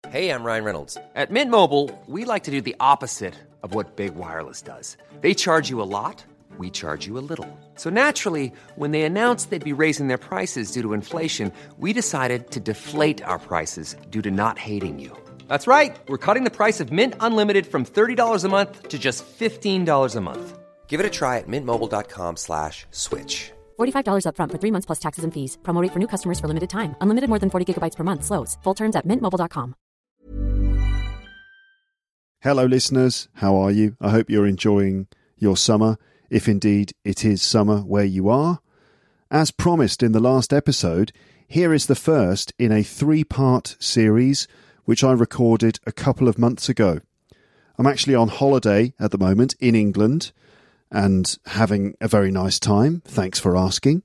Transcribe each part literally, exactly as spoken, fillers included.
Hey, I'm Ryan Reynolds. At Mint Mobile, we like to do the opposite of what Big Wireless does. They charge you a lot, we charge you a little. So naturally, when they announced they'd be raising their prices due to inflation, we decided to deflate our prices due to not hating you. That's right. We're cutting the price of Mint Unlimited from thirty dollars a month to just fifteen dollars a month. Give it a try at mintmobile.com slash switch. forty-five dollars up front for three months plus taxes and fees. Promo rate for new customers for limited time. Unlimited more than forty gigabytes per month. Slows full terms at mint mobile dot com. Hello, listeners. How are you? I hope you're enjoying your summer, if indeed it is summer where you are. As promised in the last episode, here is the first in a three-part series which I recorded a couple of months ago. I'm actually on holiday at the moment in England and having a very nice time. Thanks for asking.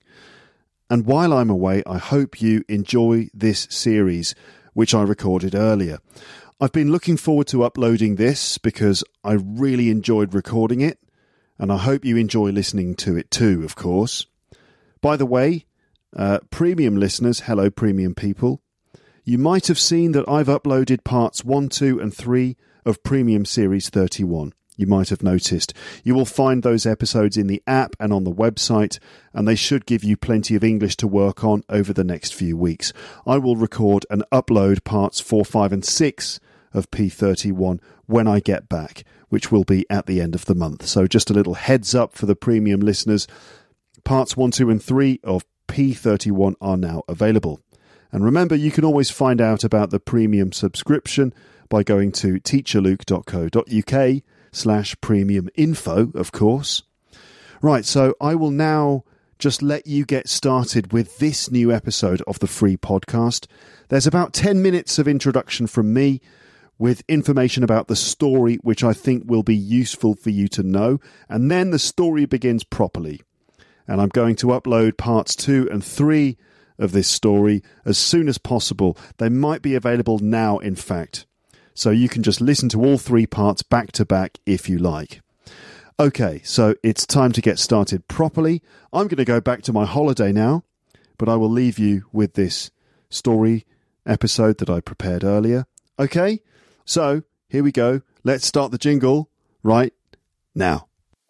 And while I'm away, I hope you enjoy this series, which I recorded earlier. I've been looking forward to uploading this because I really enjoyed recording it, and I hope you enjoy listening to it too, of course. By the way, uh, premium listeners, hello premium people, you might have seen that I've uploaded parts one, two and three of Premium Series thirty-one. You might have noticed. You will find those episodes in the app and on the website, and they should give you plenty of English to work on over the next few weeks. I will record and upload parts four, five and six of P thirty-one when I get back, which will be at the end of the month. So just a little heads up for the premium listeners. Parts one, two and three of P thirty-one are now available. And remember, you can always find out about the premium subscription by going to teacherluke.co.uk slash premium info, of course. Right, so I will now just let you get started with this new episode of the free podcast. There's about ten minutes of introduction from me with information about the story which I think will be useful for you to know, and then the story begins properly. And I'm going to upload parts two and three of this story as soon as possible. They might be available now, in fact. So you can just listen to all three parts back to back if you like. Okay, so it's time to get started properly. I'm going to go back to my holiday now, but I will leave you with this story episode that I prepared earlier. Okay, so here we go. Let's start the jingle right now.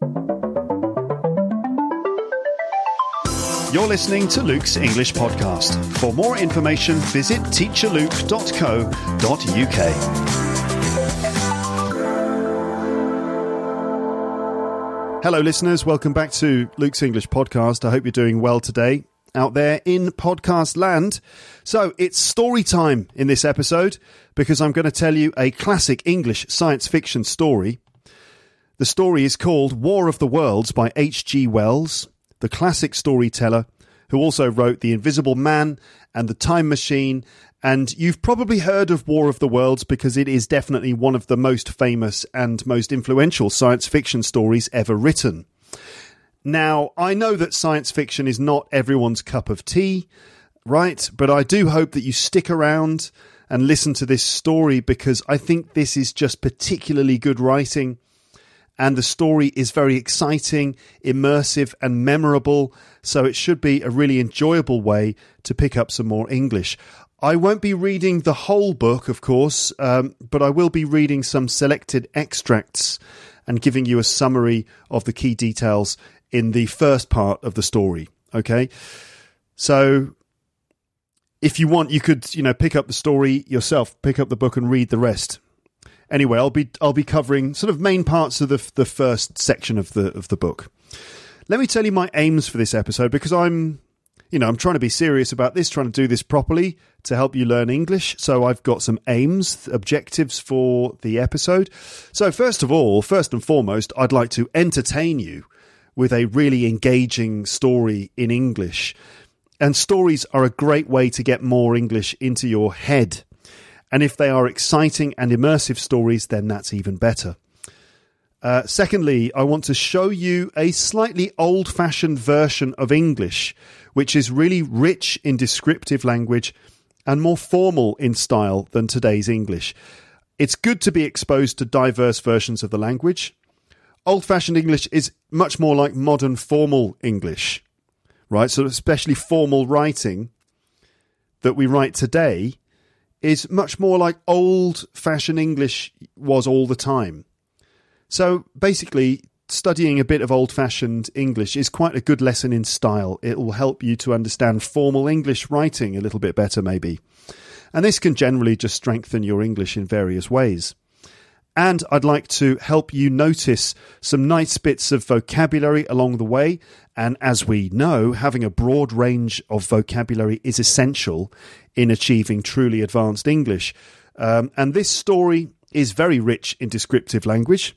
You're listening to Luke's English Podcast. For more information, visit teacher luke dot co dot uk. Hello, listeners. Welcome back to Luke's English Podcast. I hope you're doing well today out there in podcast land. So it's story time in this episode because I'm going to tell you a classic English science fiction story. The story is called War of the Worlds by H G Wells, the classic storyteller who also wrote The Invisible Man and The Time Machine. And you've probably heard of War of the Worlds because it is definitely one of the most famous and most influential science fiction stories ever written. Now, I know that science fiction is not everyone's cup of tea, right? But I do hope that you stick around and listen to this story because I think this is just particularly good writing. And the story is very exciting, immersive and memorable. So it should be a really enjoyable way to pick up some more English. I won't be reading the whole book, of course, um, but I will be reading some selected extracts and giving you a summary of the key details in the first part of the story. Okay, so if you want, you could, you know, pick up the story yourself, pick up the book and read the rest. Anyway, I'll be I'll be covering sort of main parts of the the first section of the of the book. Let me tell you my aims for this episode because I'm, you know, I'm trying to be serious about this, trying to do this properly to help you learn English. So I've got some aims, objectives for the episode. So first of all, first and foremost, I'd like to entertain you with a really engaging story in English. And stories are a great way to get more English into your head. And if they are exciting and immersive stories, then that's even better. Uh, secondly, I want to show you a slightly old-fashioned version of English, which is really rich in descriptive language and more formal in style than today's English. It's good to be exposed to diverse versions of the language. Old-fashioned English is much more like modern formal English, right? So especially formal writing that we write today is much more like old-fashioned English was all the time. So basically, studying a bit of old-fashioned English is quite a good lesson in style. It will help you to understand formal English writing a little bit better, maybe. And this can generally just strengthen your English in various ways. And I'd like to help you notice some nice bits of vocabulary along the way. And as we know, having a broad range of vocabulary is essential in achieving truly advanced English. Um, and this story is very rich in descriptive language.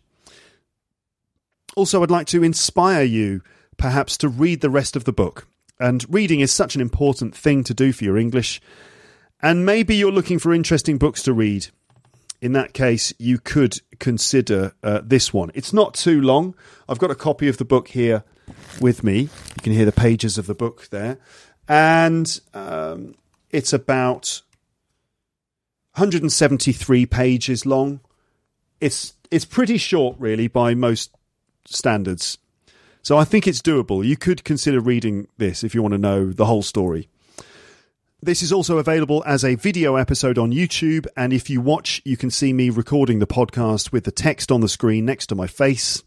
Also, I'd like to inspire you, perhaps, to read the rest of the book. And reading is such an important thing to do for your English. And maybe you're looking for interesting books to read. In that case, you could consider uh, this one. It's not too long. I've got a copy of the book here with me. You can hear the pages of the book there. And um, it's about one hundred seventy-three pages long. It's it's pretty short, really, by most standards. So I think it's doable. You could consider reading this if you want to know the whole story. This is also available as a video episode on YouTube, and if you watch, you can see me recording the podcast with the text on the screen next to my face.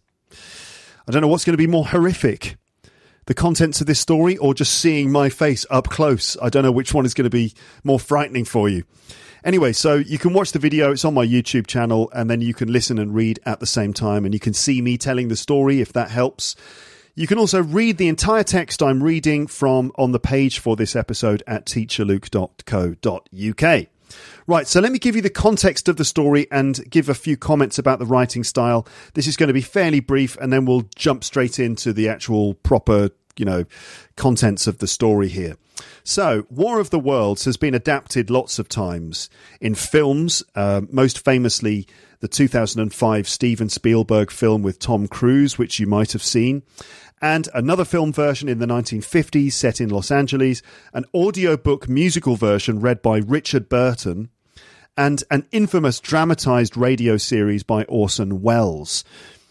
I don't know what's going to be more horrific, the contents of this story or just seeing my face up close. I don't know which one is going to be more frightening for you. Anyway, so you can watch the video, it's on my YouTube channel, and then you can listen and read at the same time, and you can see me telling the story if that helps. You can also read the entire text I'm reading from on the page for this episode at teacher luke dot co dot uk. Right, so let me give you the context of the story and give a few comments about the writing style. This is going to be fairly brief, and then we'll jump straight into the actual proper, you know, contents of the story here. So, War of the Worlds has been adapted lots of times in films, uh, most famously the two thousand five Steven Spielberg film with Tom Cruise, which you might have seen, and another film version in the nineteen fifties set in Los Angeles, an audiobook musical version read by Richard Burton, and an infamous dramatised radio series by Orson Welles.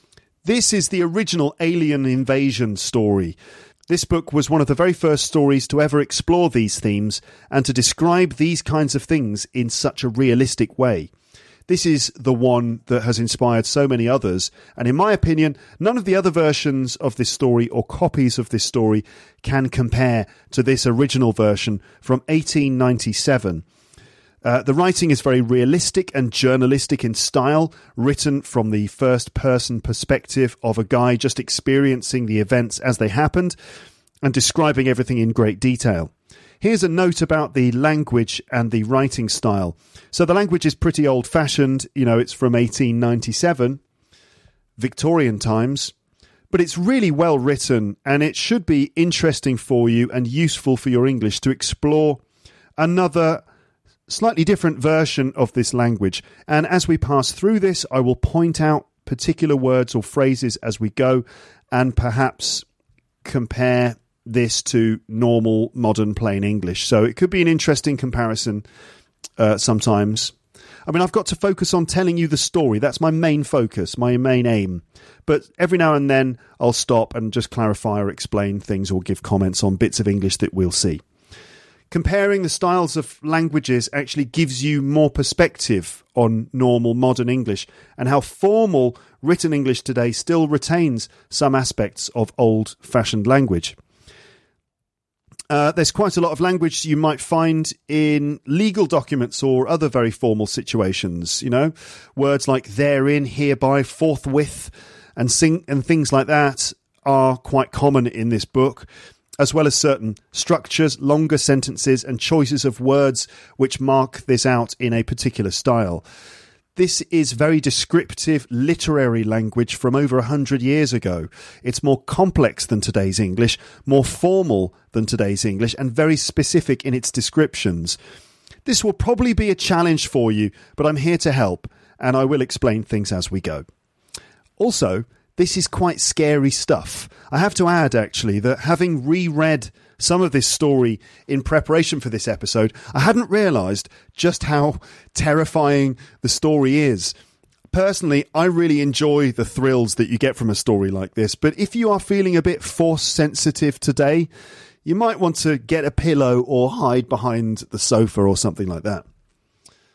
This is the original alien invasion story. This book was one of the very first stories to ever explore these themes and to describe these kinds of things in such a realistic way. This is the one that has inspired so many others, and in my opinion, none of the other versions of this story or copies of this story can compare to this original version from eighteen ninety-seven. Uh, the writing is very realistic and journalistic in style, written from the first-person perspective of a guy just experiencing the events as they happened and describing everything in great detail. Here's a note about the language and the writing style. So the language is pretty old-fashioned. You know, it's from eighteen ninety-seven, Victorian times, but it's really well written, and it should be interesting for you and useful for your English to explore another slightly different version of this language. And as we pass through this, I will point out particular words or phrases as we go and perhaps compare this to normal modern plain English. So it could be an interesting comparison uh, sometimes. I mean, I've got to focus on telling you the story. That's my main focus, my main aim. But every now and then I'll stop and just clarify or explain things or give comments on bits of English that we'll see. Comparing the styles of languages actually gives you more perspective on normal modern English and how formal written English today still retains some aspects of old-fashioned language. Uh, there's quite a lot of language you might find in legal documents or other very formal situations, you know, words like therein, hereby, forthwith, and, sing- and things like that are quite common in this book, as well as certain structures, longer sentences, and choices of words which mark this out in a particular style. This is very descriptive literary language from over a hundred years ago. It's more complex than today's English, more formal than today's English, and very specific in its descriptions. This will probably be a challenge for you, but I'm here to help, and I will explain things as we go. Also, this is quite scary stuff. I have to add, actually, that having reread some of this story in preparation for this episode, I hadn't realised just how terrifying the story is. Personally, I really enjoy the thrills that you get from a story like this, but if you are feeling a bit force-sensitive today, you might want to get a pillow or hide behind the sofa or something like that.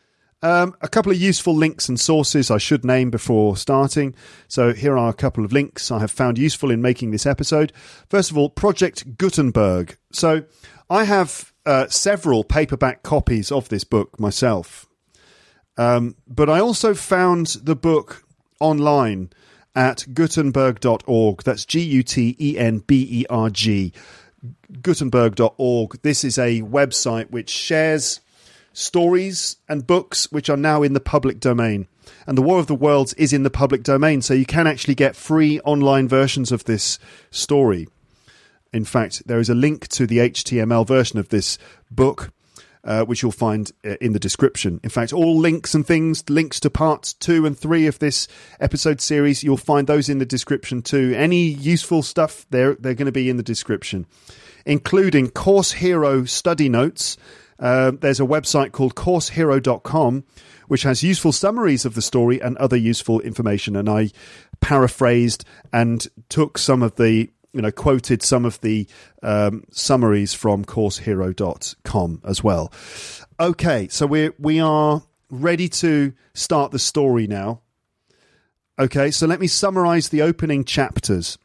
Um, a couple of useful links and sources I should name before starting. So here are a couple of links I have found useful in making this episode. First of all, Project Gutenberg. So I have uh, several paperback copies of this book myself. Um, but I also found the book online at gutenberg dot org. That's G U T E N B E R G. gutenberg dot org. This is a website which shares stories and books which are now in the public domain. And The War of the Worlds is in the public domain, so you can actually get free online versions of this story. In fact, there is a link to the H T M L version of this book, uh, which you'll find in the description. In fact, all links and things, links to parts two and three of this episode series, you'll find those in the description too. Any useful stuff, they're, they're going to be in the description, including Course Hero study notes. Uh, there's a website called course hero dot com, which has useful summaries of the story and other useful information. And I paraphrased and took some of the, you know, quoted some of the um, summaries from course hero dot com as well. Okay, so we we are ready to start the story now. Okay, so let me summarize the opening chapters.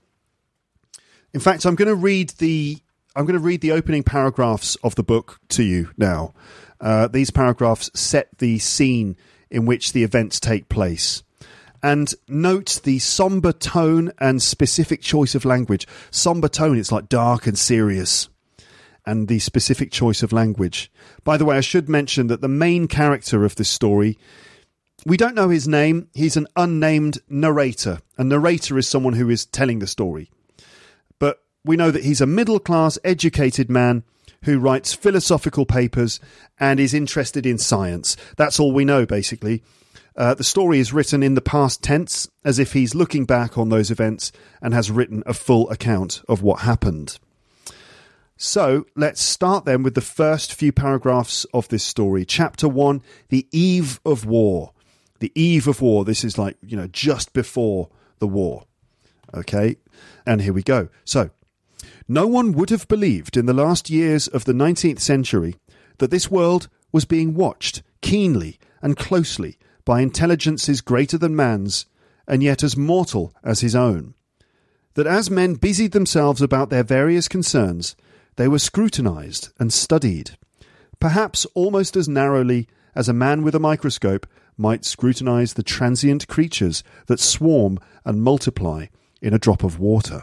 In fact, I'm going to read the I'm going to read the opening paragraphs of the book to you now. Uh, these paragraphs set the scene in which the events take place. And note the somber tone and specific choice of language. Somber tone, it's like dark and serious. And the specific choice of language. By the way, I should mention that the main character of this story, we don't know his name. He's an unnamed narrator. A narrator is someone who is telling the story. But we know that he's a middle-class, educated man who writes philosophical papers and is interested in science. That's all we know, basically. Uh, the story is written in the past tense, as if he's looking back on those events and has written a full account of what happened. So, let's start then with the first few paragraphs of this story. Chapter one, The Eve of War. The Eve of War. This is like, you know, just before the war. Okay, and here we go. So, no one would have believed in the last years of the nineteenth century that this world was being watched keenly and closely by intelligences greater than man's, and yet as mortal as his own. That as men busied themselves about their various concerns, they were scrutinized and studied, perhaps almost as narrowly as a man with a microscope might scrutinize the transient creatures that swarm and multiply in a drop of water.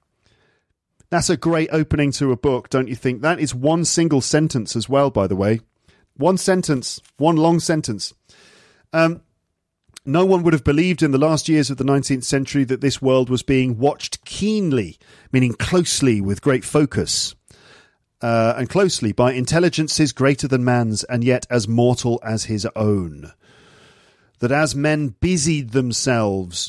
That's a great opening to a book, don't you think? That is one single sentence as well, by the way. One sentence, one long sentence. Um, no one would have believed in the last years of the nineteenth century that this world was being watched keenly, meaning closely with great focus, uh, and closely by intelligences greater than man's and yet as mortal as his own. That as men busied themselves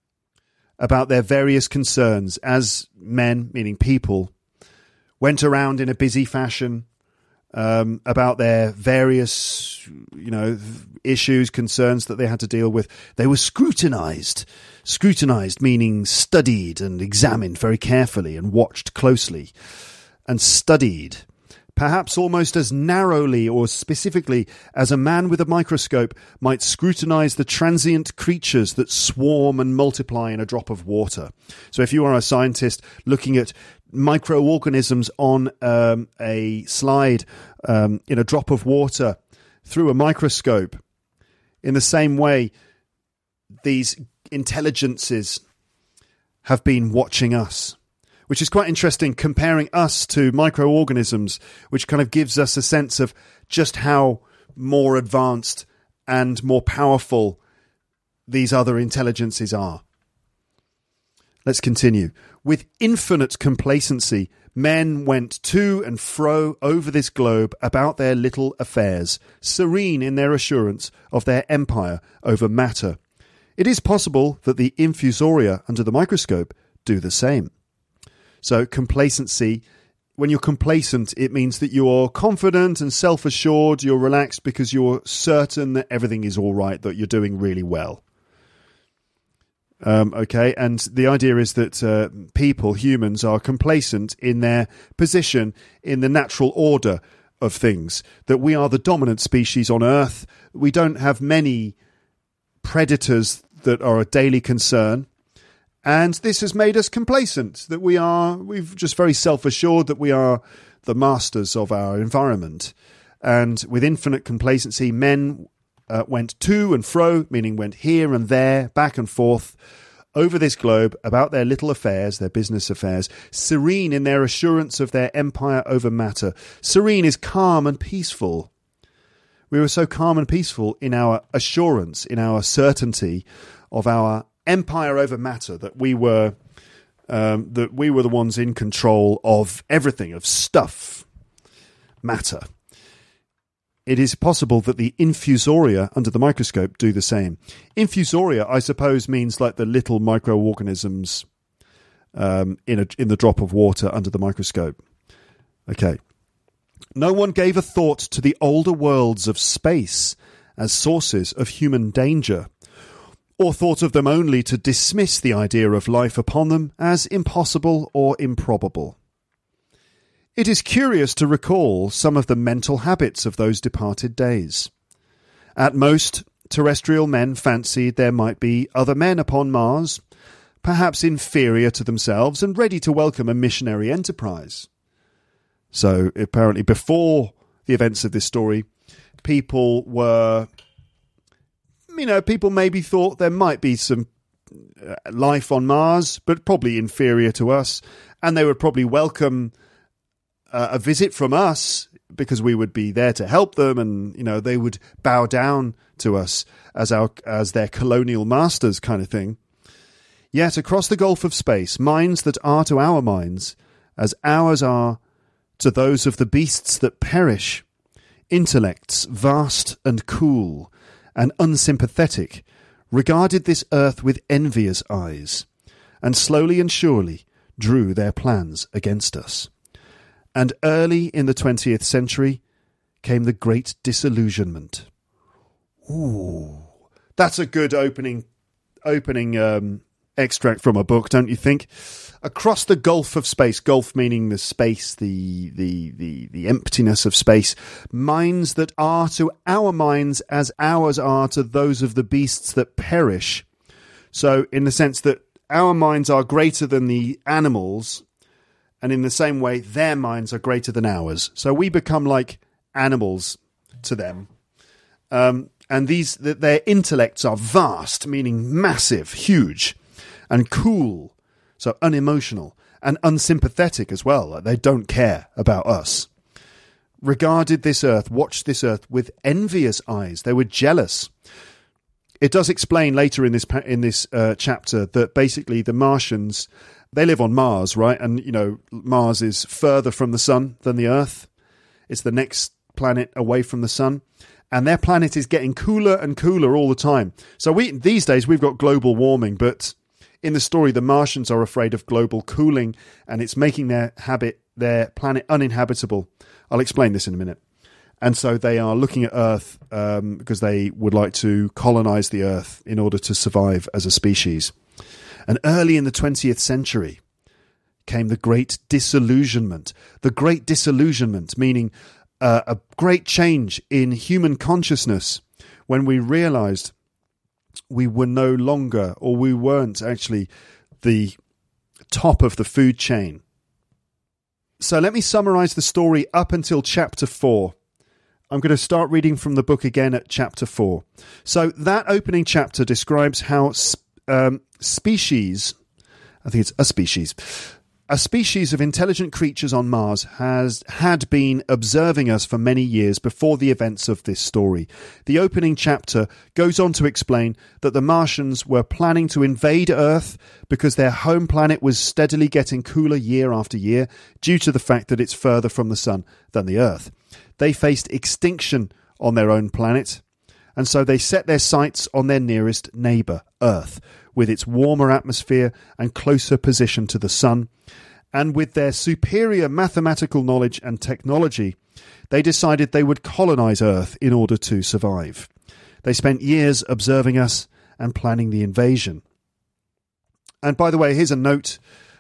about their various concerns, as men, meaning people, went around in a busy fashion um, about their various, you know, issues, concerns that they had to deal with. They were scrutinized. Scrutinized meaning studied and examined very carefully and watched closely and studied, perhaps almost as narrowly or specifically as a man with a microscope might scrutinize the transient creatures that swarm and multiply in a drop of water. So if you are a scientist looking at microorganisms on um, a slide um, in a drop of water through a microscope, in the same way, these intelligences have been watching us. Which is quite interesting, comparing us to microorganisms, which kind of gives us a sense of just how more advanced and more powerful these other intelligences are. Let's continue. With infinite complacency, men went to and fro over this globe about their little affairs, serene in their assurance of their empire over matter. It is possible that the infusoria under the microscope do the same. So complacency, when you're complacent, it means that you're confident and self-assured, you're relaxed because you're certain that everything is all right, that you're doing really well. Um, okay, and the idea is that uh, people, humans, are complacent in their position in the natural order of things, that we are the dominant species on Earth. We don't have many predators that are a daily concern. And this has made us complacent, that we are, we've just very self-assured that we are the masters of our environment. And with infinite complacency, men uh, went to and fro, meaning went here and there, back and forth, over this globe about their little affairs, their business affairs, serene in their assurance of their empire over matter. Serene is calm and peaceful. We were so calm and peaceful in our assurance, in our certainty of our empire over matter, that we were um, that we were the ones in control of everything, of stuff, matter. It is possible that the infusoria under the microscope do the same. Infusoria, I suppose, means like the little microorganisms um, in a, in the drop of water under the microscope. Okay. No one gave a thought to the older worlds of space as sources of human danger, or thought of them only to dismiss the idea of life upon them as impossible or improbable. It is curious to recall some of the mental habits of those departed days. At most, terrestrial men fancied there might be other men upon Mars, perhaps inferior to themselves and ready to welcome a missionary enterprise. So, apparently, before the events of this story, people were, you know, people maybe thought there might be some life on Mars, but probably inferior to us, and they would probably welcome Uh, a visit from us because we would be there to help them, and you know they would bow down to us as our as their colonial masters, kind of thing. Yet across the gulf of space, minds that are to our minds as ours are to those of the beasts that perish, intellects vast and cool and unsympathetic, regarded this earth with envious eyes, and slowly and surely drew their plans against us. And early in the twentieth century came the Great Disillusionment. Ooh, that's a good opening opening um, extract from a book, don't you think? Across the gulf of space, gulf meaning the space, the the the the emptiness of space, minds that are to our minds as ours are to those of the beasts that perish. So, in the sense that our minds are greater than the animals, and in the same way, their minds are greater than ours. So we become like animals to them. Um, and these th- their intellects are vast, meaning massive, huge, and cool, so unemotional, and unsympathetic as well. Like they don't care about us. Regarded this earth, watched this earth with envious eyes. They were jealous. It does explain later in this in this uh, chapter that basically the Martians, they live on Mars, right? And, you know, Mars is further from the sun than the Earth. It's the next planet away from the sun. And their planet is getting cooler and cooler all the time. So we these days we've got global warming, but in the story the Martians are afraid of global cooling, and it's making their habit, their planet uninhabitable. I'll explain this in a minute. And so they are looking at Earth um, because they would like to colonize the Earth in order to survive as a species. And early in the twentieth century came the Great Disillusionment. The Great Disillusionment, meaning uh, a great change in human consciousness when we realized we were no longer, or we weren't actually, the top of the food chain. So let me summarize the story up until chapter four. I'm going to start reading from the book again at chapter four. So that opening chapter describes how um, species, I think it's a species, a species of intelligent creatures on Mars has had been observing us for many years before the events of this story. The opening chapter goes on to explain that the Martians were planning to invade Earth because their home planet was steadily getting cooler year after year due to the fact that it's further from the sun than the Earth. They faced extinction on their own planet, and so they set their sights on their nearest neighbour, Earth, with its warmer atmosphere and closer position to the sun. And with their superior mathematical knowledge and technology, they decided they would colonise Earth in order to survive. They spent years observing us and planning the invasion. And by the way, here's a note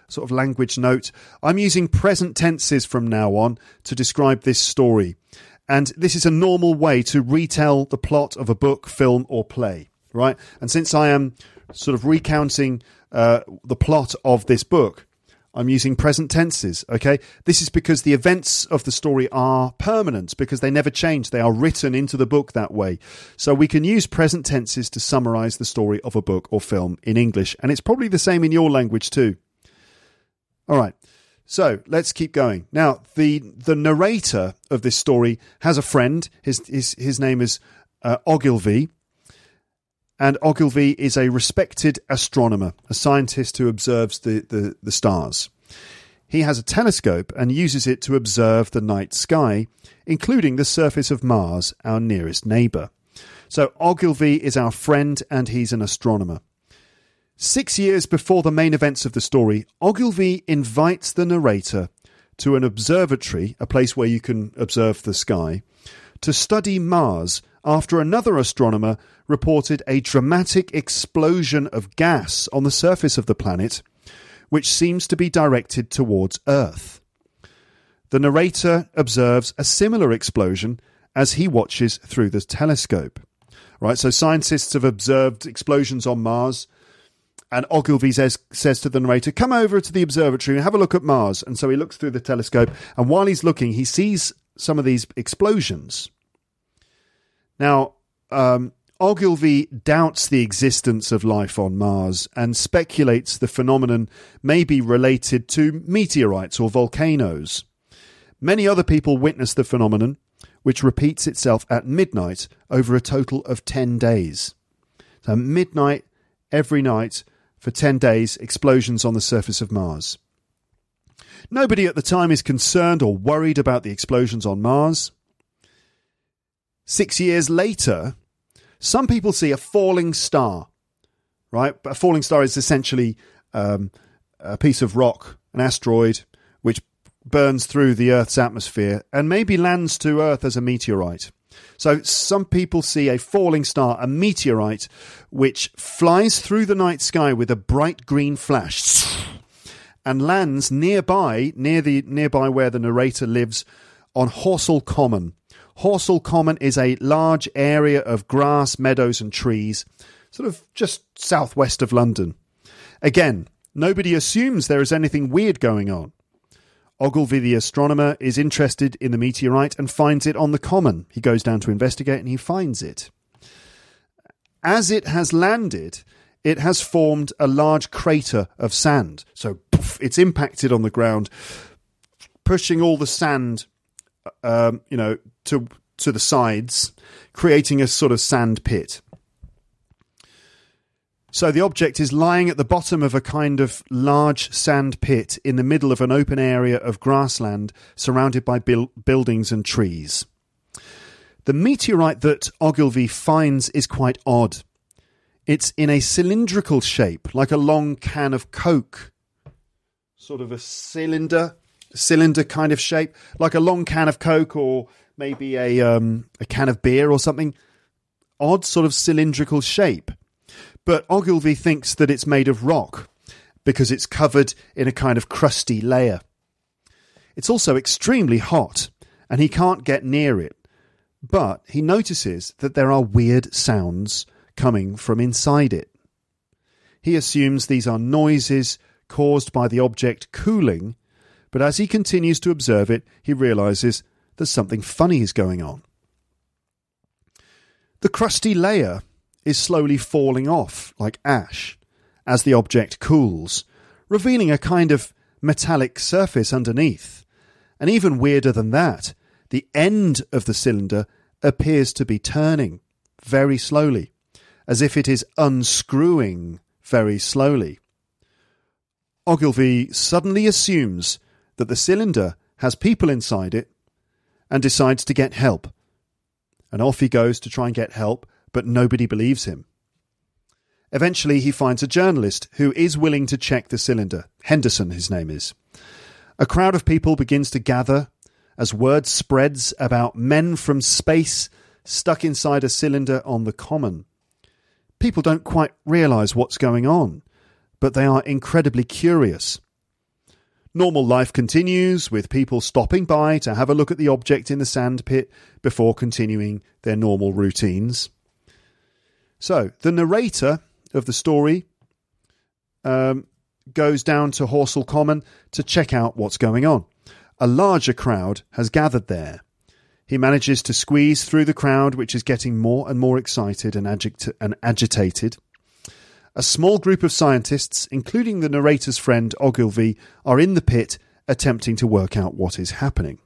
sort of language note. I'm using present tenses from now on to describe this story. And this is a normal way to retell the plot of a book, film, or play, right? And since I am sort of recounting uh, the plot of this book, I'm using present tenses, okay? This is because the events of the story are permanent, because they never change. They are written into the book that way. So we can use present tenses to summarize the story of a book or film in English. And it's probably the same in your language too. All right. So let's keep going. Now, the the narrator of this story has a friend. His his, his name is uh, Ogilvy. And Ogilvy is a respected astronomer, a scientist who observes the, the, the stars. He has a telescope and uses it to observe the night sky, including the surface of Mars, our nearest neighbour. So Ogilvy is our friend and he's an astronomer. Six years before the main events of the story, Ogilvy invites the narrator to an observatory, a place where you can observe the sky, to study Mars after another astronomer reported a dramatic explosion of gas on the surface of the planet, which seems to be directed towards Earth. The narrator observes a similar explosion as he watches through the telescope. Right, so scientists have observed explosions on Mars, and Ogilvy says, says to the narrator, come over to the observatory and have a look at Mars. And so he looks through the telescope, and while he's looking, he sees some of these explosions. Now, um, Ogilvy doubts the existence of life on Mars and speculates the phenomenon may be related to meteorites or volcanoes. Many other people witness the phenomenon, which repeats itself at midnight over a total of ten days. So midnight every night for ten days, explosions on the surface of Mars. Nobody at the time is concerned or worried about the explosions on Mars. Six years later, some people see a falling star, right? A falling star is essentially um, a piece of rock, an asteroid, which burns through the Earth's atmosphere and maybe lands to Earth as a meteorite. So some people see a falling star, a meteorite, which flies through the night sky with a bright green flash and lands nearby, near the nearby where the narrator lives, on Horsell Common. Horsell Common is a large area of grass, meadows and trees, sort of just southwest of London. Again, nobody assumes there is anything weird going on. Ogilvy the astronomer is interested in the meteorite and finds it on the common. He goes down to investigate and he finds it. As it has landed, it has formed a large crater of sand. So poof, it's impacted on the ground, pushing all the sand um, you know, to to the sides, creating a sort of sand pit. So the object is lying at the bottom of a kind of large sand pit in the middle of an open area of grassland surrounded by bil- buildings and trees. The meteorite that Ogilvy finds is quite odd. It's in a cylindrical shape, like a long can of Coke. Sort of a cylinder, cylinder kind of shape, like a long can of Coke or maybe a um, a can of beer or something. Odd sort of cylindrical shape. But Ogilvy thinks that it's made of rock because it's covered in a kind of crusty layer. It's also extremely hot and he can't get near it. But he notices that there are weird sounds coming from inside it. He assumes these are noises caused by the object cooling, but as he continues to observe it, he realises that something funny is going on. The crusty layer is slowly falling off like ash as the object cools, revealing a kind of metallic surface underneath. And even weirder than that, the end of the cylinder appears to be turning very slowly, as if it is unscrewing very slowly. Ogilvy suddenly assumes that the cylinder has people inside it and decides to get help. And off he goes to try and get help, but nobody believes him. Eventually he finds a journalist who is willing to check the cylinder. Henderson, his name is. A crowd of people begins to gather as word spreads about men from space stuck inside a cylinder on the common. People don't quite realise what's going on, but they are incredibly curious. Normal life continues, with people stopping by to have a look at the object in the sand pit before continuing their normal routines. So, the narrator of the story um, goes down to Horsell Common to check out what's going on. A larger crowd has gathered there. He manages to squeeze through the crowd, which is getting more and more excited and, agit- and agitated. A small group of scientists, including the narrator's friend Ogilvy, are in the pit attempting to work out what is happening.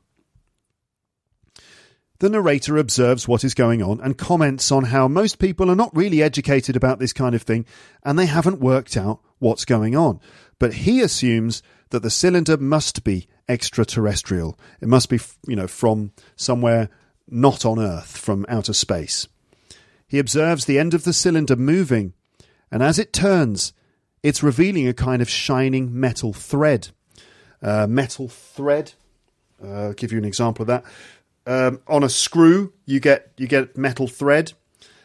The narrator observes what is going on and comments on how most people are not really educated about this kind of thing and they haven't worked out what's going on. But he assumes that the cylinder must be extraterrestrial. It must be, you know, from somewhere not on Earth, from outer space. He observes the end of the cylinder moving, and as it turns, it's revealing a kind of shining metal thread. Uh, metal thread. Uh, I'll give you an example of that. Um, on a screw, you get you get metal thread.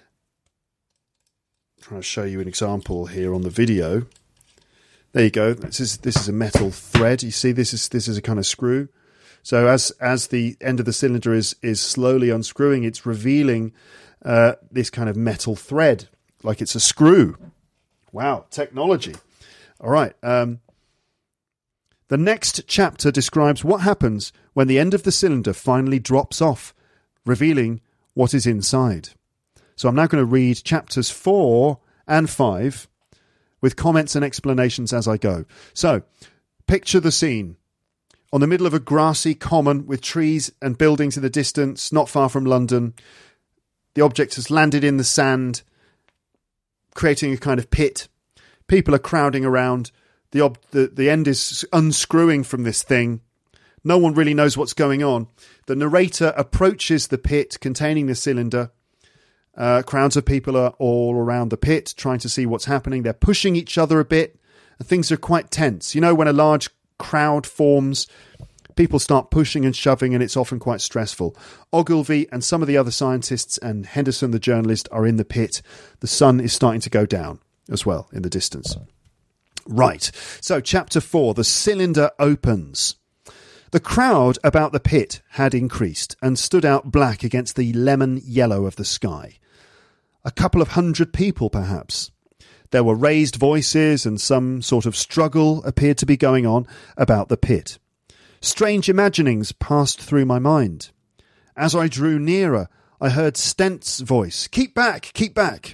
I'm trying to show you an example here on the video. There you go. This is this is a metal thread. You see, this is this is a kind of screw. So as as the end of the cylinder is is slowly unscrewing, it's revealing uh, this kind of metal thread, like it's a screw. Wow, technology! All right. Um, the next chapter describes what happens when the end of the cylinder finally drops off, revealing what is inside. So I'm now going to read chapters four and five with comments and explanations as I go. So, picture the scene. On the middle of a grassy common with trees and buildings in the distance, not far from London, the object has landed in the sand, creating a kind of pit. People are crowding around. The, ob- the the end is unscrewing from this thing. No one really knows what's going on. The narrator approaches the pit containing the cylinder. Uh, crowds of people are all around the pit trying to see what's happening. They're pushing each other a bit, and things are quite tense. You know, when a large crowd forms, people start pushing and shoving, and it's often quite stressful. Ogilvy and some of the other scientists and Henderson, the journalist, are in the pit. The sun is starting to go down as well in the distance. Right. So, chapter four, the cylinder opens. The crowd about the pit had increased and stood out black against the lemon yellow of the sky. A couple of hundred people, perhaps. There were raised voices and some sort of struggle appeared to be going on about the pit. Strange imaginings passed through my mind. As I drew nearer, I heard Stent's voice. "Keep back, keep back."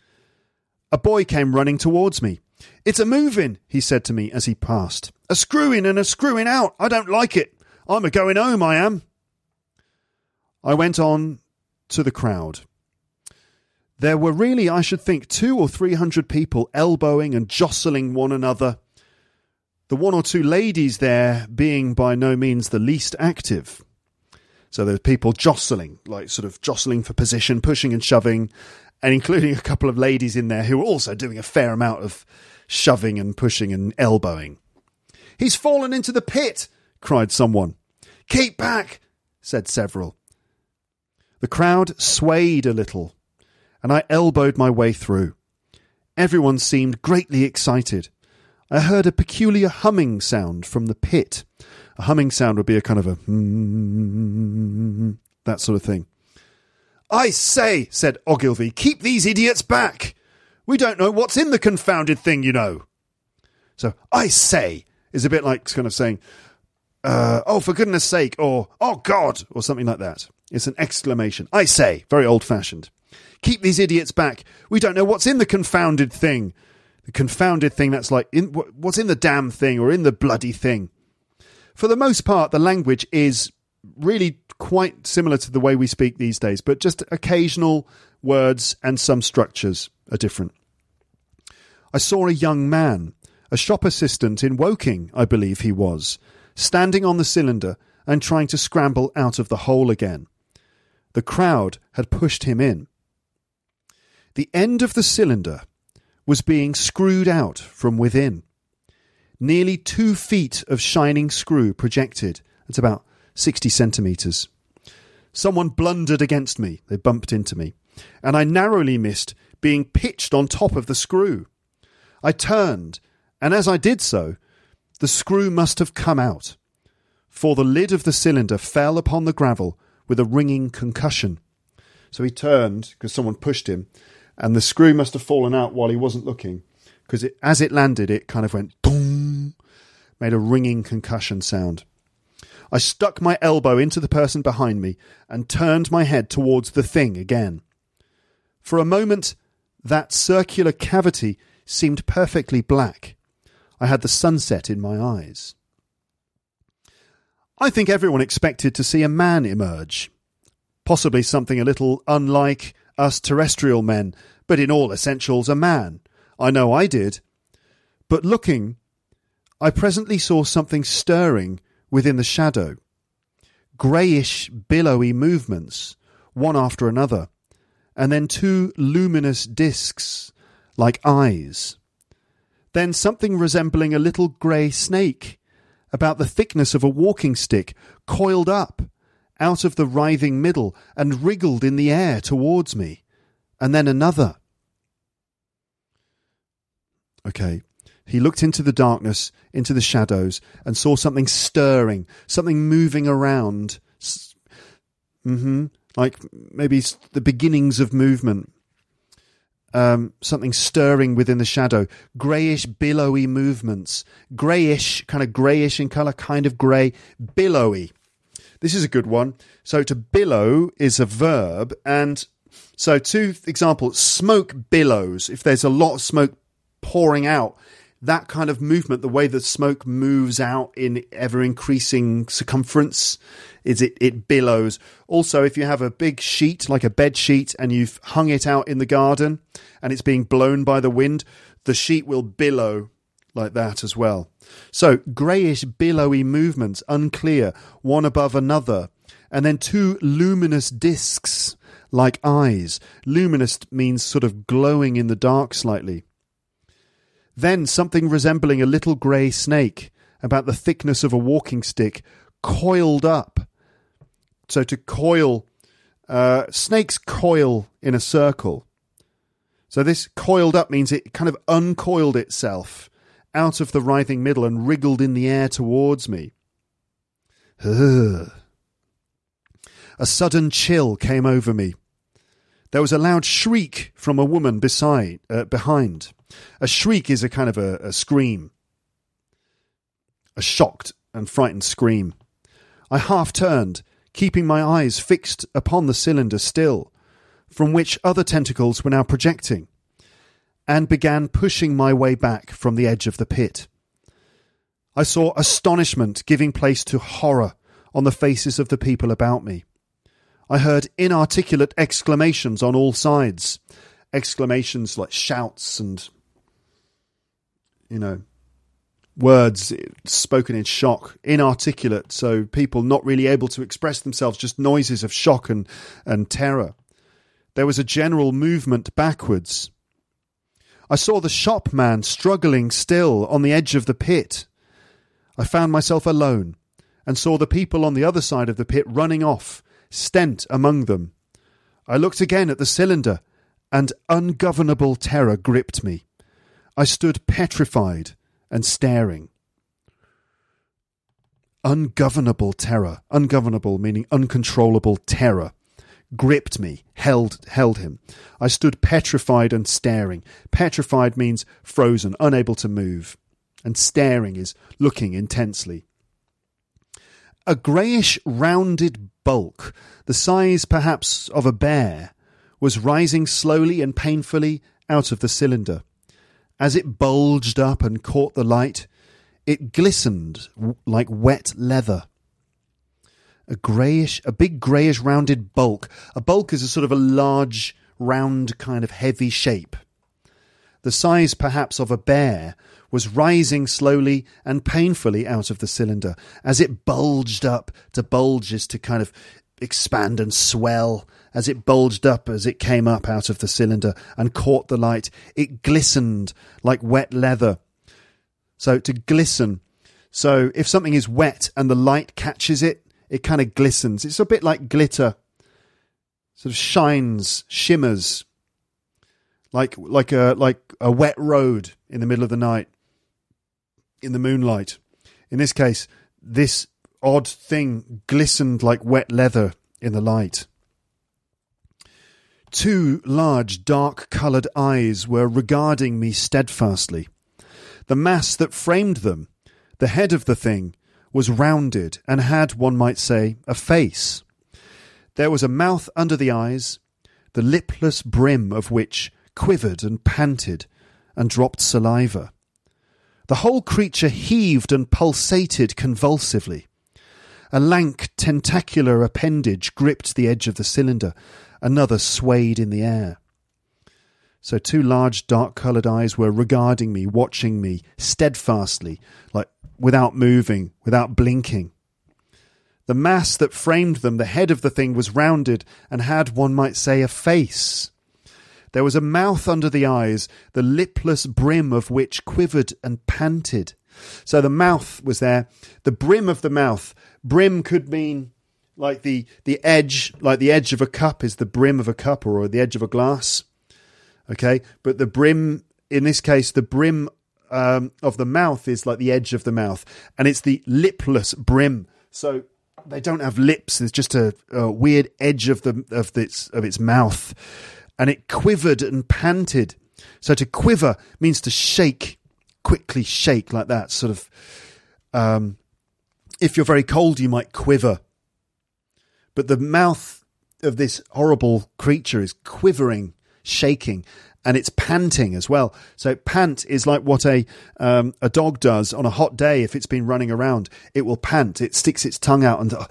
A boy came running towards me. "It's a moving," he said to me as he passed. "A screwing and a screwing out. I don't like it. I'm a going home, I am." I went on to the crowd. There were really, I should think, two or three hundred people elbowing and jostling one another. The one or two ladies there being by no means the least active. So there's people jostling, like sort of jostling for position, pushing and shoving, and including a couple of ladies in there who were also doing a fair amount of shoving and pushing and elbowing. "He's fallen into the pit," cried someone. "Keep back," said several. The crowd swayed a little, and I elbowed my way through. Everyone seemed greatly excited. I heard a peculiar humming sound from the pit. A humming sound would be a kind of a mm, that sort of thing. "I say," said Ogilvy, "keep these idiots back. We don't know what's in the confounded thing, you know." So, "I say," is a bit like kind of saying, uh, "Oh, for goodness sake," or "Oh, God," or something like that. It's an exclamation. "I say," very old-fashioned. "Keep these idiots back. We don't know what's in the confounded thing." The confounded thing, that's like, in, what's in the damn thing or in the bloody thing? For the most part, the language is really quite similar to the way we speak these days, but just occasional words and some structures are different. I saw a young man, a shop assistant in Woking, I believe he was, standing on the cylinder and trying to scramble out of the hole again. The crowd had pushed him in. The end of the cylinder was being screwed out from within. Nearly two feet of shining screw projected at about sixty centimetres. Someone blundered against me. They bumped into me. And I narrowly missed being pitched on top of the screw. I turned, and as I did so, The screw must have come out, for the lid of the cylinder fell upon the gravel with a ringing concussion. So he turned, because someone pushed him, and the screw must have fallen out while he wasn't looking, because it, as it landed, it kind of went boom, made a ringing concussion sound. I stuck my elbow into the person behind me and turned my head towards the thing again. For a moment, that circular cavity seemed perfectly black. I had the sunset in my eyes. I think everyone expected to see a man emerge. Possibly something a little unlike us terrestrial men, but in all essentials a man. I know I did. But looking, I presently saw something stirring within the shadow. Greyish, billowy movements, one after another, and then two luminous discs, like eyes. Then something resembling a little grey snake, about the thickness of a walking stick, coiled up out of the writhing middle and wriggled in the air towards me. And then another. Okay. He looked into the darkness, into the shadows, and saw something stirring, something moving around. Mm-hmm. Like maybe the beginnings of movement. Um, something stirring within the shadow. Greyish, billowy movements. Greyish, kind of greyish in colour, kind of grey. Billowy. This is a good one. So to billow is a verb. And so two examples. Smoke billows. If there's a lot of smoke pouring out, that kind of movement, the way that smoke moves out in ever-increasing circumference, is it, it billows. Also, if you have a big sheet, like a bed sheet, and you've hung it out in the garden, and it's being blown by the wind, the sheet will billow like that as well. So, greyish, billowy movements, unclear, one above another, and then two luminous discs, like eyes. Luminous means sort of glowing in the dark slightly. Then something resembling a little grey snake, about the thickness of a walking stick, coiled up. So to coil, uh, snakes coil in a circle. So this coiled up means it kind of uncoiled itself out of the writhing middle and wriggled in the air towards me. Ugh. A sudden chill came over me. There was a loud shriek from a woman beside, uh, behind. A shriek is a kind of a, a scream. A shocked and frightened scream. I half turned, keeping my eyes fixed upon the cylinder still, from which other tentacles were now projecting, and began pushing my way back from the edge of the pit. I saw astonishment giving place to horror on the faces of the people about me. I heard inarticulate exclamations on all sides. Exclamations like shouts and, you know, words spoken in shock, inarticulate, so people not really able to express themselves, just noises of shock and, and terror. There was a general movement backwards. I saw the shopman struggling still on the edge of the pit. I found myself alone and saw the people on the other side of the pit running off, Stent among them. I looked again at the cylinder, and ungovernable terror gripped me. I stood petrified and staring. Ungovernable terror, ungovernable meaning uncontrollable terror, gripped me, held held him. I stood petrified and staring. Petrified means frozen, unable to move, and staring is looking intensely. A greyish rounded bulk, the size perhaps of a bear, was rising slowly and painfully out of the cylinder. As it bulged up and caught the light, it glistened like wet leather. A greyish, a big greyish rounded bulk. A bulk is a sort of a large, round, kind of heavy shape. The size perhaps of a bear was rising slowly and painfully out of the cylinder. As it bulged up, to bulge is to kind of expand and swell. As it bulged up, as it came up out of the cylinder and caught the light, it glistened like wet leather. So to glisten. So if something is wet and the light catches it, it kind of glistens. It's a bit like glitter. Sort of shines, shimmers. Like like a like a wet road in the middle of the night. In the moonlight. In this case, this odd thing glistened like wet leather in the light. Two large, dark-coloured eyes were regarding me steadfastly. The mass that framed them, the head of the thing, was rounded and had, one might say, a face. There was a mouth under the eyes, the lipless brim of which quivered and panted and dropped saliva. The whole creature heaved and pulsated convulsively. A lank, tentacular appendage gripped the edge of the cylinder. Another swayed in the air. So two large, dark-coloured eyes were regarding me, watching me steadfastly, like without moving, without blinking. The mass that framed them, the head of the thing, was rounded and had, one might say, a face. There was a mouth under the eyes, the lipless brim of which quivered and panted. So the mouth was there. The brim of the mouth. Brim could mean like the, the edge, like the edge of a cup is the brim of a cup or the edge of a glass. Okay, but the brim, in this case, the brim um, of the mouth is like the edge of the mouth. And it's the lipless brim. So they don't have lips. There's just a, a weird edge of the of its of its mouth. And it quivered and panted. So to quiver means to shake, quickly shake like that. Sort of, um, if you're very cold, you might quiver. But the mouth of this horrible creature is quivering, shaking, and it's panting as well. So pant is like what a um, a dog does on a hot day. If it's been running around, it will pant. It sticks its tongue out and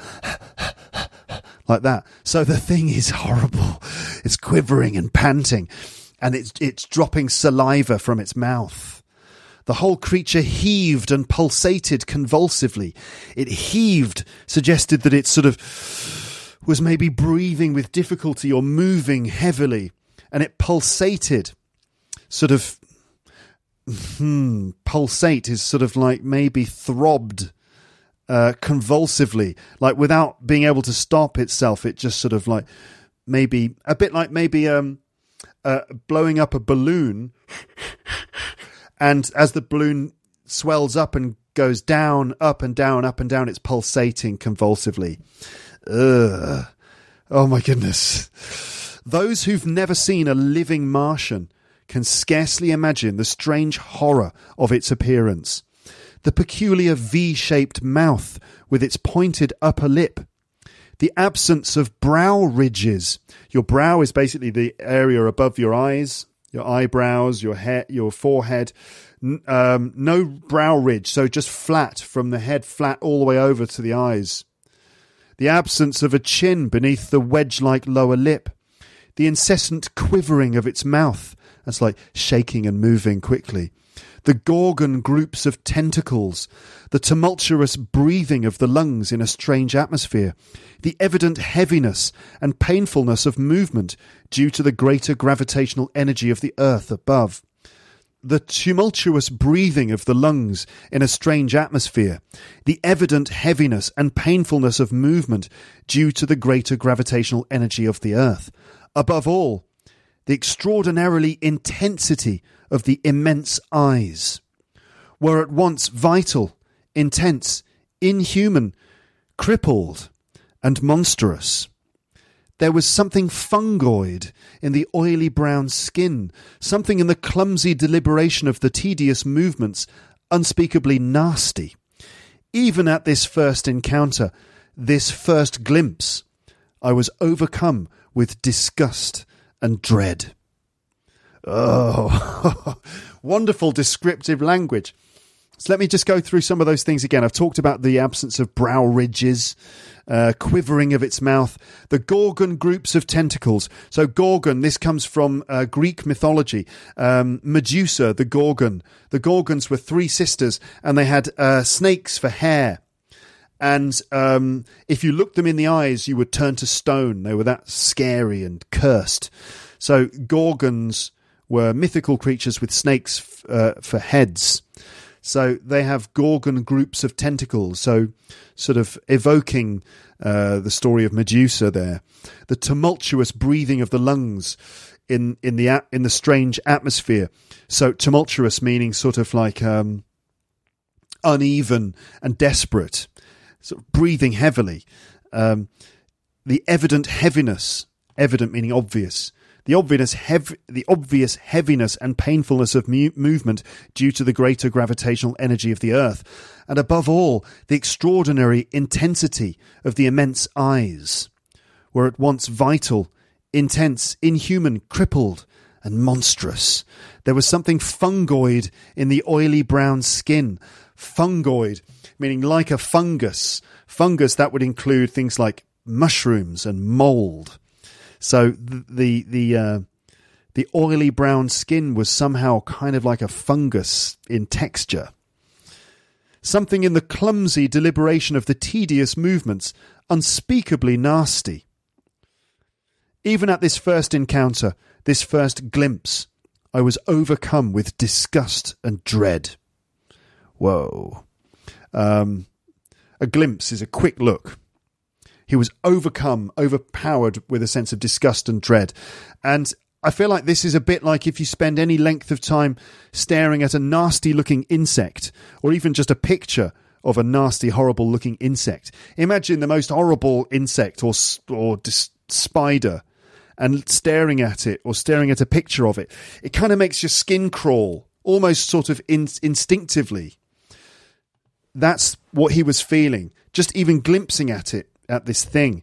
like that. So the thing is horrible. It's quivering and panting, and it's it's dropping saliva from its mouth. The whole creature heaved and pulsated convulsively. It heaved, suggested that it sort of was maybe breathing with difficulty or moving heavily. And it pulsated, sort of, hmm, pulsate is sort of like maybe throbbed uh, convulsively, like without being able to stop itself. It just sort of like maybe, a bit like maybe um, uh, blowing up a balloon. And as the balloon swells up and goes down, up and down, up and down, it's pulsating convulsively. Ugh. Oh my goodness. Those who've never seen a living Martian can scarcely imagine the strange horror of its appearance. The peculiar V-shaped mouth with its pointed upper lip. The absence of brow ridges. Your brow is basically the area above your eyes, your eyebrows, your hair, your forehead. Um, no brow ridge, so just flat from the head, flat all the way over to the eyes. The absence of a chin beneath the wedge-like lower lip. The incessant quivering of its mouth. That's like shaking and moving quickly. The Gorgon groups of tentacles. The tumultuous breathing of the lungs in a strange atmosphere. The evident heaviness and painfulness of movement due to the greater gravitational energy of the earth above. The tumultuous breathing of the lungs in a strange atmosphere, the evident heaviness and painfulness of movement due to the greater gravitational energy of the earth. Above all, the extraordinarily intensity of the immense eyes were at once vital, intense, inhuman, crippled, and monstrous. There was something fungoid in the oily brown skin, something in the clumsy deliberation of the tedious movements, unspeakably nasty. Even at this first encounter, this first glimpse, I was overcome with disgust and dread. Oh, wonderful descriptive language. So let me just go through some of those things again. I've talked about the absence of brow ridges, uh, quivering of its mouth, the Gorgon groups of tentacles. So Gorgon, this comes from uh, Greek mythology. Um, Medusa, the Gorgon. The Gorgons were three sisters, and they had uh, snakes for hair. And um, if you looked them in the eyes, you would turn to stone. They were that scary and cursed. So Gorgons were mythical creatures with snakes uh, for heads. So they have Gorgon groups of tentacles, so sort of evoking uh, the story of Medusa there. The tumultuous breathing of the lungs in, in the in the strange atmosphere. So tumultuous meaning sort of like um, uneven and desperate, sort of breathing heavily. Um, the evident heaviness, evident meaning obvious, the obvious, hev- the obvious heaviness and painfulness of mu- movement due to the greater gravitational energy of the Earth, and above all, the extraordinary intensity of the immense eyes, were at once vital, intense, inhuman, crippled, and monstrous. There was something fungoid in the oily brown skin. Fungoid, meaning like a fungus. Fungus, that would include things like mushrooms and mould. So the the the, uh, the oily brown skin was somehow kind of like a fungus in texture. Something in the clumsy deliberation of the tedious movements, unspeakably nasty. Even at this first encounter, this first glimpse, I was overcome with disgust and dread. Whoa. Um, a glimpse is a quick look. He was overcome, overpowered with a sense of disgust and dread. And I feel like this is a bit like if you spend any length of time staring at a nasty-looking insect, or even just a picture of a nasty, horrible-looking insect. Imagine the most horrible insect or or dis- spider, and staring at it, or staring at a picture of it. It kind of makes your skin crawl, almost sort of in- instinctively. That's what he was feeling. Just even glimpsing at it, at this thing,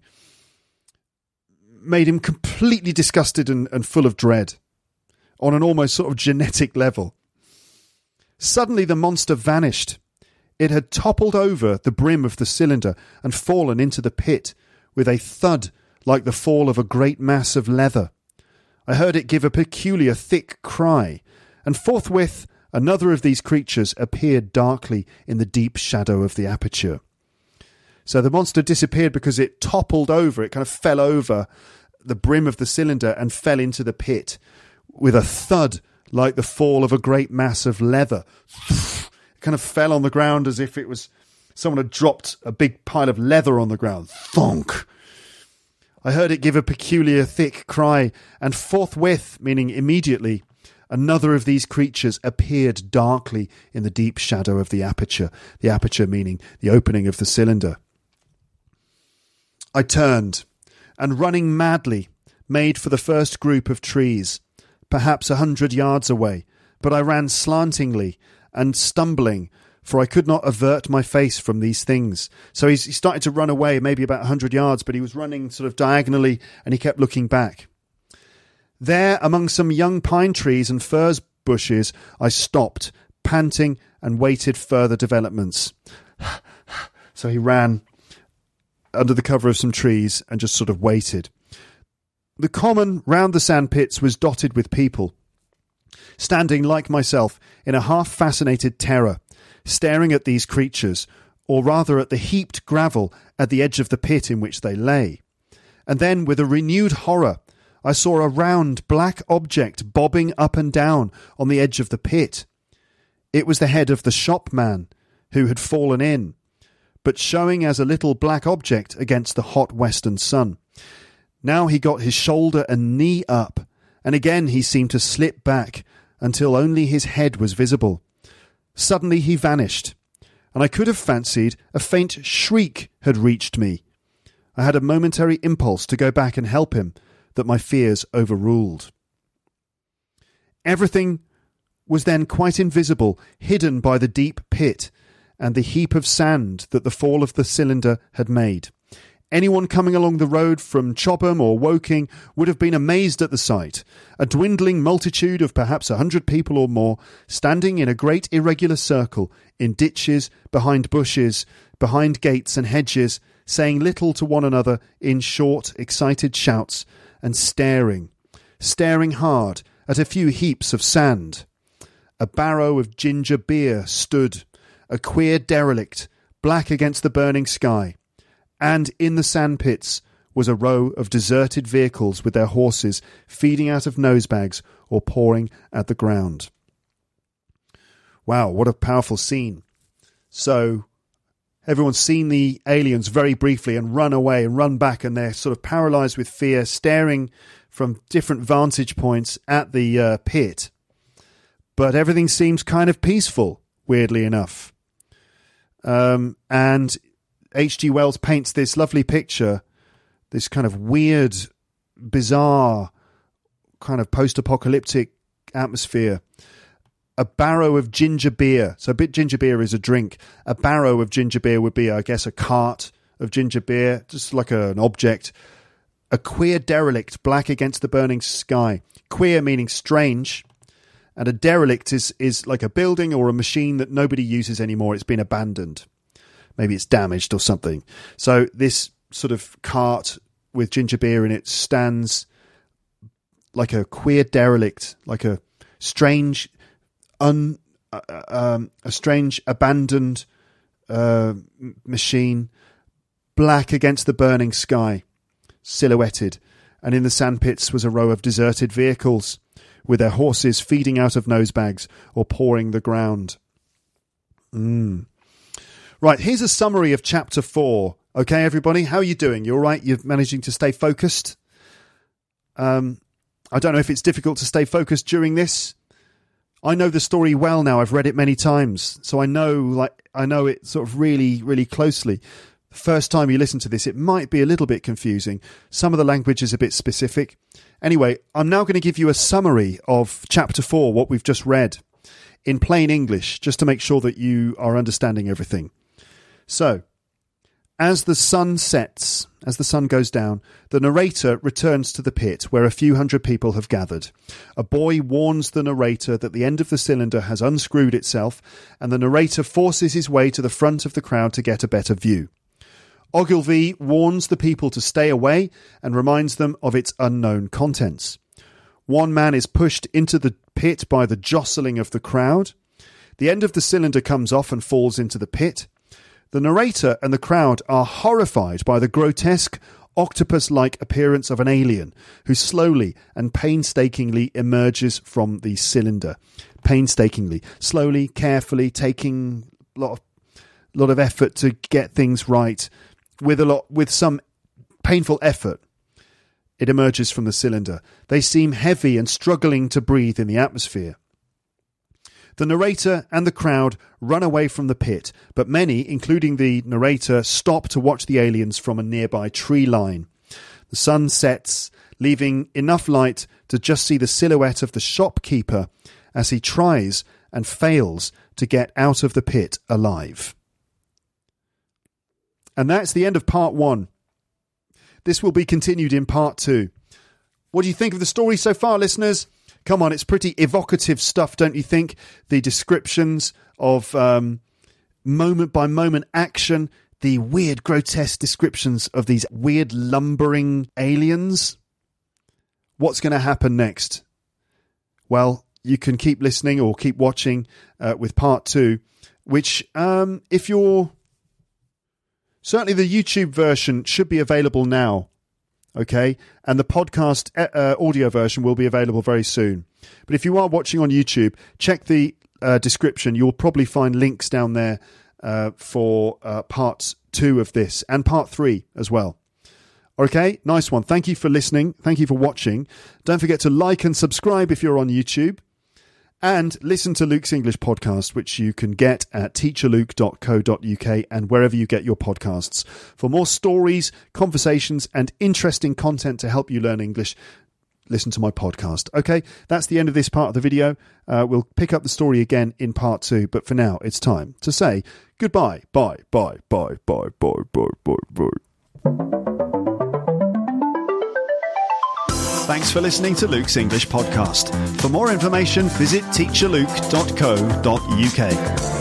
made him completely disgusted and, and full of dread, on an almost sort of genetic level. Suddenly the monster vanished. It had toppled over the brim of the cylinder and fallen into the pit with a thud like the fall of a great mass of leather. I heard it give a peculiar thick cry, and forthwith another of these creatures appeared darkly in the deep shadow of the aperture. So the monster disappeared because it toppled over, it kind of fell over the brim of the cylinder and fell into the pit with a thud like the fall of a great mass of leather. It kind of fell on the ground as if it was someone had dropped a big pile of leather on the ground. Thonk! I heard it give a peculiar thick cry, and forthwith, meaning immediately, another of these creatures appeared darkly in the deep shadow of the aperture, the aperture meaning the opening of the cylinder. I turned, and running madly, made for the first group of trees, perhaps a hundred yards away, but I ran slantingly and stumbling, for I could not avert my face from these things. So he started to run away, maybe about a hundred yards, but he was running sort of diagonally, and he kept looking back. There, among some young pine trees and furze bushes, I stopped, panting, and waited further developments. So he ran under the cover of some trees and just sort of waited. The common round the sandpits was dotted with people, standing like myself in a half-fascinated terror, staring at these creatures, or rather at the heaped gravel at the edge of the pit in which they lay. And then, with a renewed horror, I saw a round black object bobbing up and down on the edge of the pit. It was the head of the shopman, who had fallen in, but showing as a little black object against the hot western sun. Now he got his shoulder and knee up, and again he seemed to slip back until only his head was visible. Suddenly he vanished, and I could have fancied a faint shriek had reached me. I had a momentary impulse to go back and help him, that my fears overruled. Everything was then quite invisible, hidden by the deep pit and the heap of sand that the fall of the cylinder had made. Anyone coming along the road from Chobham or Woking would have been amazed at the sight. A dwindling multitude of perhaps a hundred people or more, standing in a great irregular circle, in ditches, behind bushes, behind gates and hedges, saying little to one another in short, excited shouts, and staring, staring hard at a few heaps of sand. A barrow of ginger beer stood, a queer derelict, black against the burning sky. And in the sandpits was a row of deserted vehicles with their horses feeding out of nosebags or pouring at the ground. Wow, what a powerful scene. So everyone's seen the aliens very briefly and run away and run back, and they're sort of paralysed with fear, staring from different vantage points at the uh, pit. But everything seems kind of peaceful, weirdly enough. Um, and H G Wells paints this lovely picture, this kind of weird, bizarre, kind of post-apocalyptic atmosphere. A barrow of ginger beer. So a bit ginger beer is a drink. A barrow of ginger beer would be, I guess, a cart of ginger beer, just like a, an object. A queer derelict, black against the burning sky. Queer meaning strange. And a derelict is, is like a building or a machine that nobody uses anymore. It's been abandoned. Maybe it's damaged or something. So this sort of cart with ginger beer in it stands like a queer derelict, like a strange... Un, uh, um, a strange abandoned uh, machine, black against the burning sky, silhouetted, and in the sandpits was a row of deserted vehicles with their horses feeding out of nosebags or pawing the ground. Mm. Right, here's a summary of chapter four. Okay, everybody, how are you doing? You all right? You're managing to stay focused? Um, I don't know if it's difficult to stay focused during this. I know the story well now. I've read it many times, so I know, like, I know it sort of really, really closely. The first time you listen to this, it might be a little bit confusing. Some of the language is a bit specific. Anyway, I'm now going to give you a summary of chapter four, what we've just read, in plain English, just to make sure that you are understanding everything. So, as the sun sets, as the sun goes down, the narrator returns to the pit where a few hundred people have gathered. A boy warns the narrator that the end of the cylinder has unscrewed itself, and the narrator forces his way to the front of the crowd to get a better view. Ogilvy warns the people to stay away and reminds them of its unknown contents. One man is pushed into the pit by the jostling of the crowd. The end of the cylinder comes off and falls into the pit. The narrator and the crowd are horrified by the grotesque, octopus-like appearance of an alien who slowly and painstakingly emerges from the cylinder. Painstakingly, slowly, carefully, taking a lot of, lot of effort to get things right, with a lot, with some painful effort. It emerges from the cylinder. They seem heavy and struggling to breathe in the atmosphere. The narrator and the crowd run away from the pit, but many, including the narrator, stop to watch the aliens from a nearby tree line. The sun sets, leaving enough light to just see the silhouette of the shopkeeper as he tries and fails to get out of the pit alive. And that's the end of part one. This will be continued in part two. What do you think of the story so far, listeners? Come on, it's pretty evocative stuff, don't you think? The descriptions of um, moment-by-moment action, the weird, grotesque descriptions of these weird, lumbering aliens. What's going to happen next? Well, you can keep listening or keep watching uh, with part two, which, um, if you're... Certainly the YouTube version should be available now. Okay, and the podcast uh, audio version will be available very soon. But if you are watching on YouTube, check the uh, description. You'll probably find links down there uh, for uh, part two of this and part three as well. Okay, nice one. Thank you for listening. Thank you for watching. Don't forget to like and subscribe if you're on YouTube. And listen to Luke's English podcast, which you can get at teacher luke dot co dot uk and wherever you get your podcasts. For more stories, conversations, and interesting content to help you learn English, listen to my podcast. Okay, that's the end of this part of the video. Uh, we'll pick up the story again in part two, but for now, it's time to say goodbye. Bye, bye, bye, bye, bye, bye, bye, bye. Thanks for listening to Luke's English podcast. For more information, visit teacher luke dot co dot uk.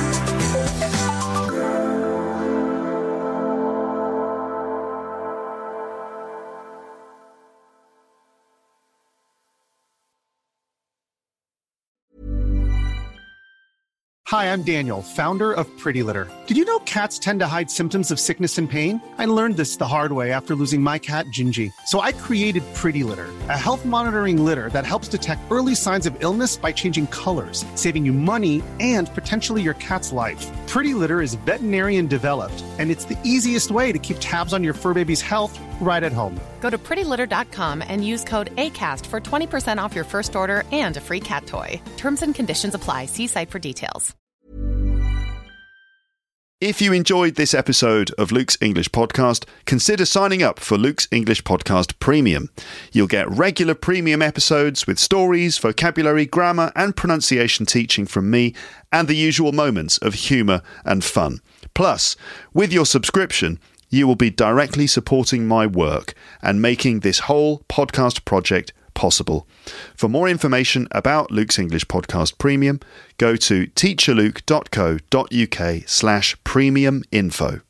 Hi, I'm Daniel, founder of Pretty Litter. Did you know cats tend to hide symptoms of sickness and pain? I learned this the hard way after losing my cat, Gingy. So I created Pretty Litter, a health monitoring litter that helps detect early signs of illness by changing colors, saving you money and potentially your cat's life. Pretty Litter is veterinarian developed, and it's the easiest way to keep tabs on your fur baby's health right at home. Go to pretty litter dot com and use code ACAST for twenty percent off your first order and a free cat toy. Terms and conditions apply. See site for details. If you enjoyed this episode of Luke's English Podcast, consider signing up for Luke's English Podcast Premium. You'll get regular premium episodes with stories, vocabulary, grammar and pronunciation teaching from me and the usual moments of humour and fun. Plus, with your subscription, you will be directly supporting my work and making this whole podcast project possible. For more information about Luke's English Podcast Premium, go to teacherluke.co.uk slash premium info.